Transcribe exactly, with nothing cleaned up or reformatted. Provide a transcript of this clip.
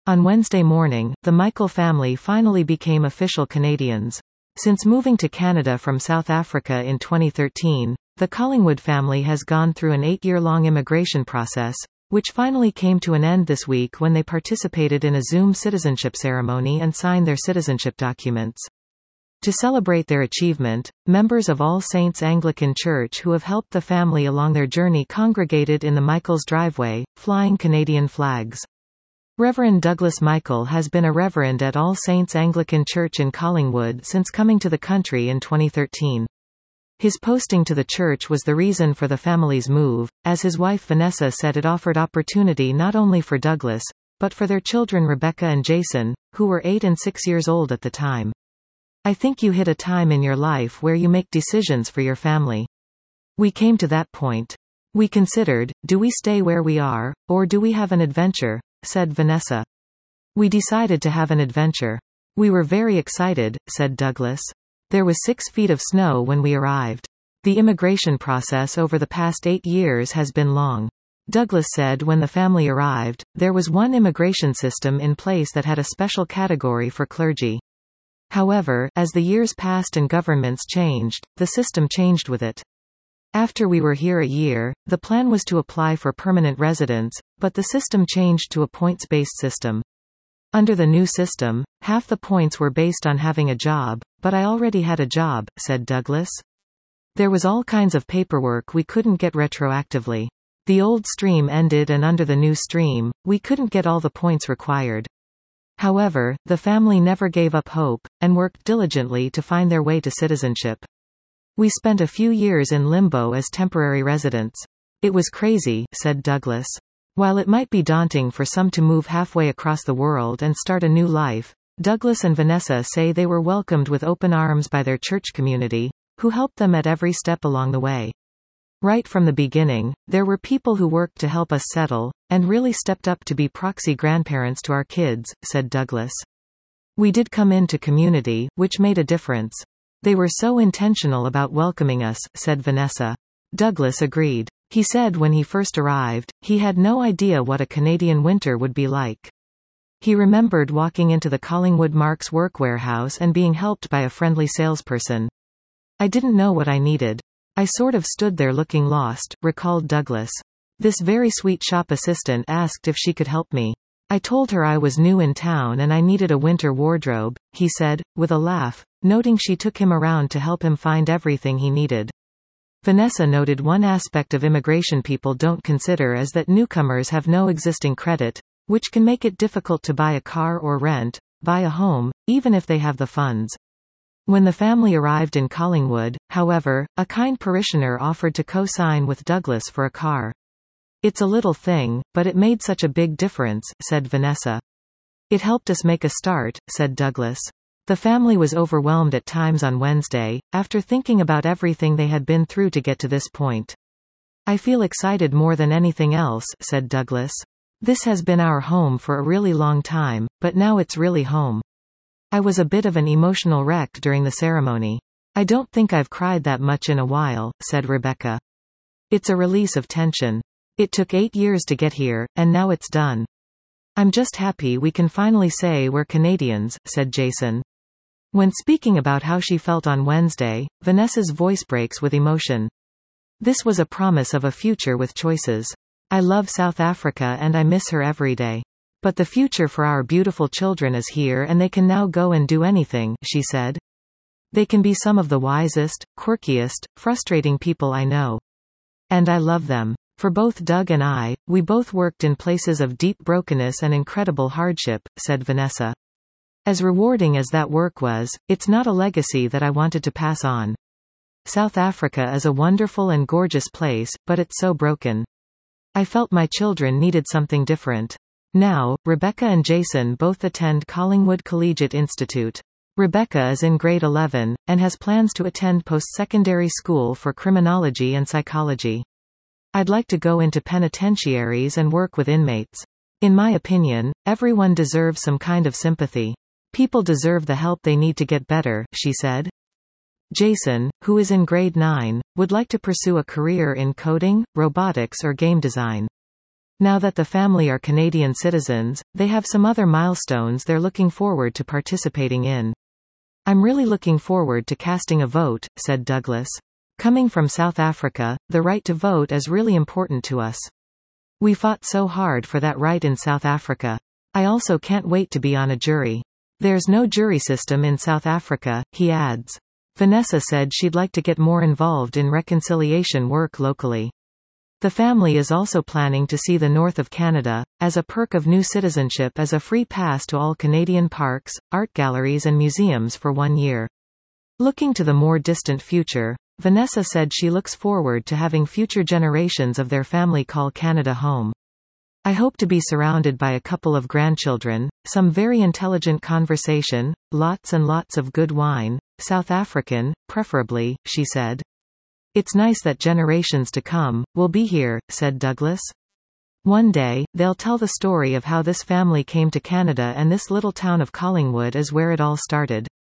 On Wednesday morning, the Michael family finally became official Canadians. Since moving to Canada from South Africa in twenty thirteen, the Collingwood family has gone through an eight-year-long immigration process, which finally came to an end this week when they participated in a Zoom citizenship ceremony and signed their citizenship documents. To celebrate their achievement, members of All Saints Anglican Church who have helped the family along their journey congregated in the Michaels' driveway, flying Canadian flags. Reverend Douglas Michael has been a reverend at All Saints Anglican Church in Collingwood since coming to the country in twenty thirteen. His posting to the church was the reason for the family's move, as his wife Vanessa said it offered opportunity not only for Douglas, but for their children Rebecca and Jason, who were eight and six years old at the time. I think you hit a time in your life where you make decisions for your family. We came to that point. We considered, do we stay where we are, or do we have an adventure, said Vanessa. We decided to have an adventure. We were very excited, said Douglas. There was six feet of snow when we arrived. The immigration process over the past eight years has been long. Douglas said when the family arrived, there was one immigration system in place that had a special category for clergy. However, as the years passed and governments changed, the system changed with it. After we were here a year, the plan was to apply for permanent residence, but the system changed to a points-based system. Under the new system, half the points were based on having a job, but I already had a job, said Douglas. There was all kinds of paperwork we couldn't get retroactively. The old stream ended and under the new stream, we couldn't get all the points required. However, the family never gave up hope, and worked diligently to find their way to citizenship. We spent a few years in limbo as temporary residents. It was crazy, said Douglas. While it might be daunting for some to move halfway across the world and start a new life, Douglas and Vanessa say they were welcomed with open arms by their church community, who helped them at every step along the way. Right from the beginning, there were people who worked to help us settle, and really stepped up to be proxy grandparents to our kids, said Douglas. We did come into community, which made a difference. They were so intentional about welcoming us, said Vanessa. Douglas agreed. He said when he first arrived, he had no idea what a Canadian winter would be like. He remembered walking into the Collingwood Marks work warehouse and being helped by a friendly salesperson. I didn't know what I needed. I sort of stood there looking lost, recalled Douglas. This very sweet shop assistant asked if she could help me. I told her I was new in town and I needed a winter wardrobe, he said, with a laugh, noting she took him around to help him find everything he needed. Vanessa noted one aspect of immigration people don't consider is that newcomers have no existing credit, which can make it difficult to buy a car or rent, buy a home, even if they have the funds. When the family arrived in Collingwood, however, a kind parishioner offered to co-sign with Douglas for a car. It's a little thing, but it made such a big difference, said Vanessa. It helped us make a start, said Douglas. The family was overwhelmed at times on Wednesday, after thinking about everything they had been through to get to this point. I feel excited more than anything else, said Douglas. This has been our home for a really long time, but now it's really home. I was a bit of an emotional wreck during the ceremony. I don't think I've cried that much in a while, said Rebecca. It's a release of tension. It took eight years to get here, and now it's done. I'm just happy we can finally say we're Canadians, said Jason. When speaking about how she felt on Wednesday, Vanessa's voice breaks with emotion. This was a promise of a future with choices. I love South Africa and I miss her every day. But the future for our beautiful children is here and they can now go and do anything, she said. They can be some of the wisest, quirkiest, frustrating people I know. And I love them. For both Doug and I, we both worked in places of deep brokenness and incredible hardship, said Vanessa. As rewarding as that work was, it's not a legacy that I wanted to pass on. South Africa is a wonderful and gorgeous place, but it's so broken. I felt my children needed something different. Now, Rebecca and Jason both attend Collingwood Collegiate Institute. Rebecca is in grade eleven, and has plans to attend post-secondary school for criminology and psychology. I'd like to go into penitentiaries and work with inmates. In my opinion, everyone deserves some kind of sympathy. People deserve the help they need to get better, she said. Jason, who is in grade nine, would like to pursue a career in coding, robotics or game design. Now that the family are Canadian citizens, they have some other milestones they're looking forward to participating in. I'm really looking forward to casting a vote, said Douglas. Coming from South Africa, the right to vote is really important to us. We fought so hard for that right in South Africa. I also can't wait to be on a jury. There's no jury system in South Africa, he adds. Vanessa said she'd like to get more involved in reconciliation work locally. The family is also planning to see the north of Canada, as a perk of new citizenship as a free pass to all Canadian parks, art galleries and museums for one year. Looking to the more distant future, Vanessa said she looks forward to having future generations of their family call Canada home. I hope to be surrounded by a couple of grandchildren, some very intelligent conversation, lots and lots of good wine, South African, preferably, she said. It's nice that generations to come will be here, said Douglas. One day, they'll tell the story of how this family came to Canada, and this little town of Collingwood is where it all started.